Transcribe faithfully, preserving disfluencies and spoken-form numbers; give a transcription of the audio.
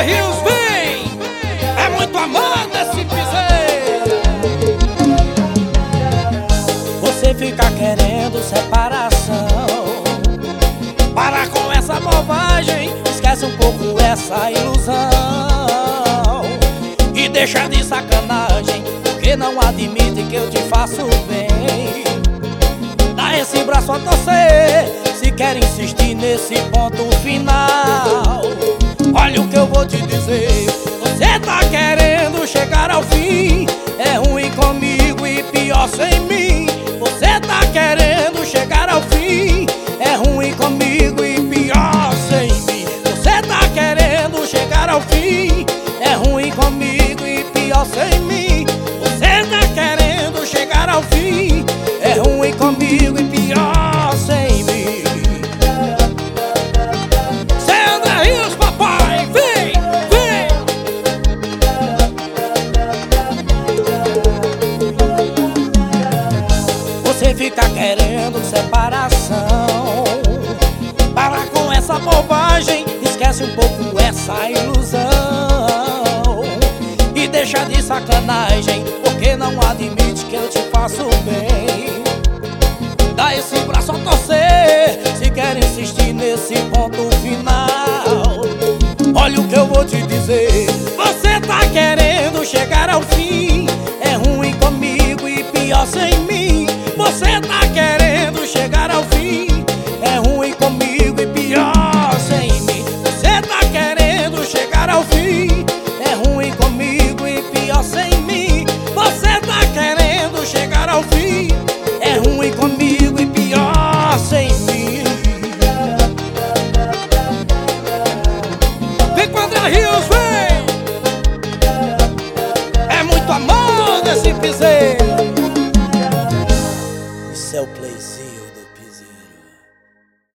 Rios vem, é muito amor desse piseiro. Você fica querendo separação, para com essa bobagem, esquece um pouco essa ilusão e deixa de sacanagem, porque não admite que eu te faço bem. Dá esse braço a torcer, se quer insistir nesse ponto final. Olha o que eu vou te dizer, você tá querendo chegar ao fim, é ruim comigo e pior sem mim. Você tá querendo chegar ao fim, é ruim comigo e pior sem mim. Você tá querendo chegar ao fim, é ruim comigo e pior sem mim. Você tá querendo chegar ao fim, é ruim comigo e pior sem mim. Sandra Rios, papai, vem, vem. Você fica querendo separação, para com essa bobagem, esquece um pouco essa ilusão e deixa de sacanagem, porque não admite que eu te faço bem. Dá esse braço a torcer, se quer insistir nesse ponto final. Olha o que eu vou te dizer, você tá querendo chegar ao fim, é ruim comigo e pior sem mim. Você tá querendo chegar ao fim, é ruim comigo e pior sem mim. Você tá querendo chegar ao fim, é ruim comigo e pior sem mim. Você tá querendo chegar ao fim, é ruim comigo e pior sem mim. Vem com André Rios, vem. É muito amor desse piseiro. Isso é o playzinho.